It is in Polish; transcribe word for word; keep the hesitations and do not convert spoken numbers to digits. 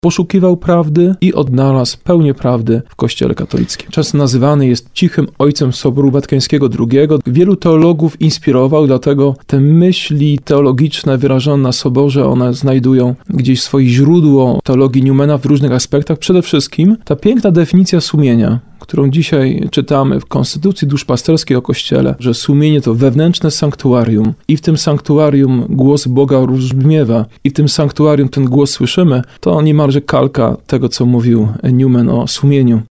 poszukiwał prawdy i odnalazł pełnię prawdy w Kościele katolickim. Często nazywany jest cichym ojcem Soboru Watykańskiego drugiego. Wielu teologów inspirował, dlatego te myśli teologiczne wyrażone na Soborze, one znajdują gdzieś swoje źródło teologii Newmana w różnych aspektach. Przede wszystkim ta piękna definicja sumienia, którą dzisiaj czytamy w Konstytucji Duszpasterskiej o Kościele, że sumienie to wewnętrzne sanktuarium i w tym sanktuarium głos Boga rozbrzmiewa i w tym sanktuarium ten głos słyszymy, to niemalże kalka tego, co mówił Newman o sumieniu.